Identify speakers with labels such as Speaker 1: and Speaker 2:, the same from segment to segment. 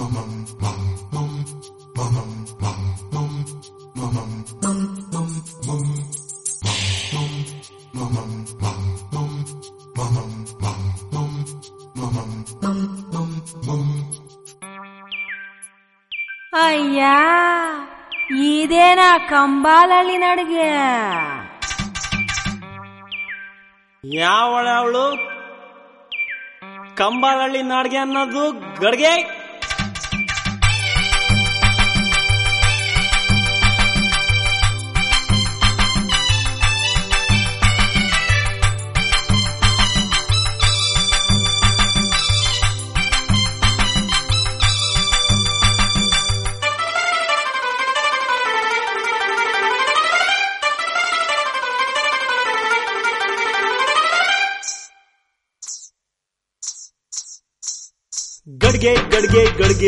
Speaker 1: ಅಯ್ಯ ಇದೇನಾ ಕಂಬಾಲಲ್ಲಿ ನಡ್ಗೆ
Speaker 2: ಯಾವಳ ಅವಳು ಕಂಬಾಲಹಳ್ಳಿ ನಾಡ್ಗೆ ಅನ್ನೋದು ಗಡ್ಗೆ ಗಡ್ಗೆ ಗಡ್ಗೆ ಗಡ್ಗೆ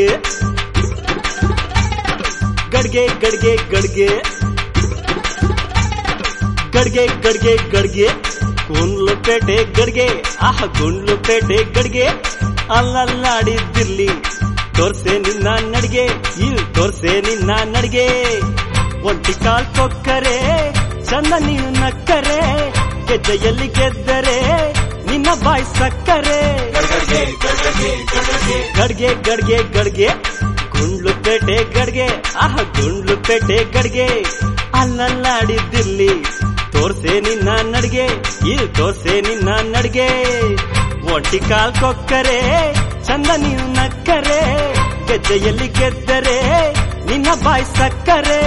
Speaker 2: ಗಡ್ಗೆ ಗಡ್ಗೆ ಗಡ್ಗೆ ಗಡ್ಗೆ ಗಡ್ಗೆ ಗಡ್ಗೆ ಗುಂಡ್ಲುಪೇಟೆ ಗಡ್ಗೆ ಗುಂಡ್ಲುಪೇಟೆ ಗಡ್ಗೆ ಅಲ್ಲಲ್ಲಾಡಿದ್ದಿರ್ಲಿ ತೋರ್ಸೆ ನಿನ್ನ ನಡ್ಗೆ ತೋರ್ಸೆ ನಿನ್ನ ನಡ್ಗೆ ಒಂಟಿ ಕಾಲ್ ಕೊಕ್ಕರೆ ಚಂದ ನೀನು ನಕ್ಕರೆ ಗೆಜ್ಜೆಯಲ್ಲಿ ಗೆದ್ದರೆ ನಿನ್ನ ಬಾಯ್ ಸಕ್ಕರೆ ಗಡ್ಗೆ ಗಡ್ಗೆ ಗಡ್ಗೆ ಗುಂಡ್ಲುಪೇಟೆ ಗಡ್ಗೆ ಗುಂಡ್ಲುಪೇಟೆ ಗಡ್ಗೆ ಅಲ್ಲಲ್ಲಾಡಿದ್ದಿರ್ಲಿ ತೋರ್ಸೆ ನಿನ್ನ ನಡ್ಗೆ ತೋರ್ಸೆ ನಿನ್ನ ನಡ್ಗೆ ಒಂಟಿ ಕಾಲ್ ಕೊಕ್ಕರೆ ಚಂದ ನೀನು ನಕ್ಕರೆ ಗೆಜ್ಜೆಯಲ್ಲಿ ಗೆದ್ದರೆ ನಿನ್ನ ಬಾಯ್ ಸಕ್ಕರೆ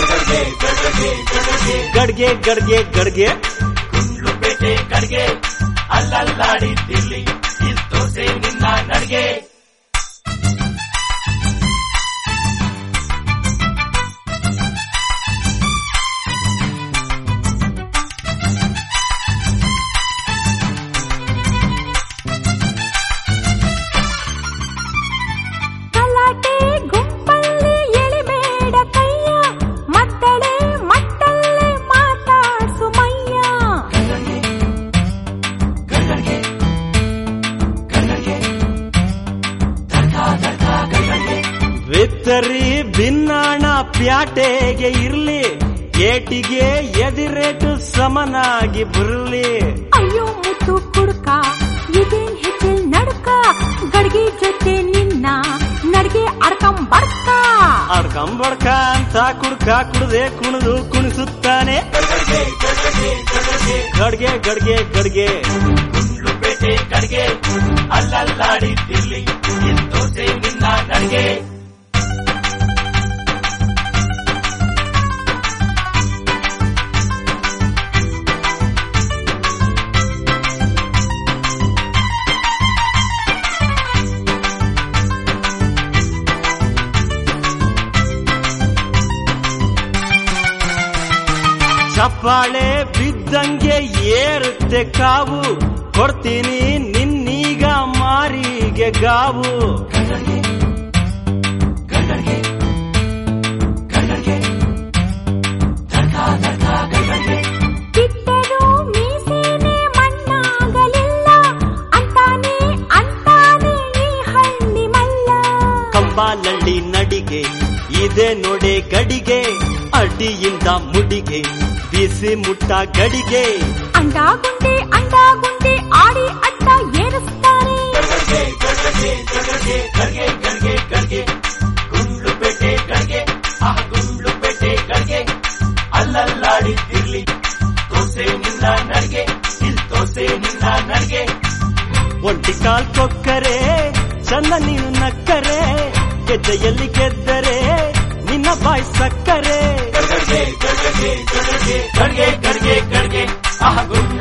Speaker 2: ಗಡ್ಗೆ ಗಡ್ಗೆ ಗಡ್ಗೆ ಗುಂಡ್ಲುಪೇಟೆ ಗಡ್ಗೆ ಅಲ್ಲಲ್ಲಾಡಿದ್ದಿರ್ಲಿ ತೋರ್ಸೆ ನಿನ್ನ ನಡ್ಗೆ ವಿತ್ತರಿ ಭಿನ್ನಾಣ ಪ್ಯಾಟೆಗೆ ಇರ್ಲಿ ಏಟಿಗೆ ಎದಿರೇಟು ಸಮನಾಗಿ ಬರಲಿ
Speaker 1: ಅಯ್ಯೋ ಮುತ್ತು ಕುಡ್ಕ ಇದೇನ್ ಹೆಚ್ಚಿಲ್ ನಡ್ಕ ಗಡ್ಗೆ ಜೊತೆ ನಿನ್ನ ನಡ್ಗೆ ಅಡ್ಕಂಬಡ್ಕ
Speaker 2: ಅಂತ ಕುಡ್ಕ ಕುಡ್ದೆ ಕುಣಿದು ಕುಣಿಸುತ್ತಾನೆ ಗಡ್ಗೆ ಗಡ್ಗೆ ಗಡ್ಗೆ ಗುಂಡ್ಲುಪೇಟೆ ಗಡ್ಗೆ ಅಲ್ಲಲ್ಲಾಡಿದ್ದಿರ್ಲಿ ತೋರ್ಸೆ ನಿನ್ನ ನಡ್ಗೆ ಚಪ್ಪಾಳೆ ಬಿದ್ದಂಗೆ ಏರುತ್ತೆ ಕಾವು ಕೊಡ್ತೀನಿ ನಿನ್ನೀಗ ಮಾರಿಗೆ ಗಾವು
Speaker 1: ಕಿತ್ತರೂ ಮೀಸೇನೆ ಮಣ್ಣಾಗಲಿಲ್ಲ ಅಂತಾನೆ ಅಂತಾನೆ ಈ ಹಳ್ಳಿ ಮಲ್ಲ
Speaker 2: ಕಂಬಾಲಹಳ್ಳಿ ನಡಿಗೆ ಇದೆ ನೋಡೆ ಗಡಿಗೆ ಅಡಿಯಿಂದ ಮುಡಿಗೆ ಬಿಸಿ ಮುಟ್ಟ ಗಡಿಗೆ
Speaker 1: ಅಂಡಾಗುಂಡೆ ಆಡಿ ಅಡ್ಡ ಏರಿಸ್ತಾರೆ
Speaker 2: ಗುಂಡ್ಲುಪೇಟೆ ಗಡ್ಗೆ ಗುಂಡ್ಲುಪೇಟೆ ಗಡ್ಗೆ ಅಲ್ಲಲ್ಲಾಡಿದ್ದಿರ್ಲಿ ತೋರ್ಸೆ ನಿನ್ನ ನಡ್ಗೆ ತೋರ್ಸೆ ನಿನ್ನ ನಡ್ಗೆ ಒಂಟಿ ಕಾಲ್ ಕೊಕ್ಕರೆ ಚಂದ ನೀನು ನಕ್ಕರೆ ಗೆಜ್ಜೆಯಲ್ಲಿ ಗೆದ್ದರೆ ನಿನ್ನ ಬಾಯ್ ಸಕ್ಕರೆ ಗಡ್ಗೆ ಗಡ್ಗೆ ಗಡ್ಗೆ ಗಡ್ಗೆ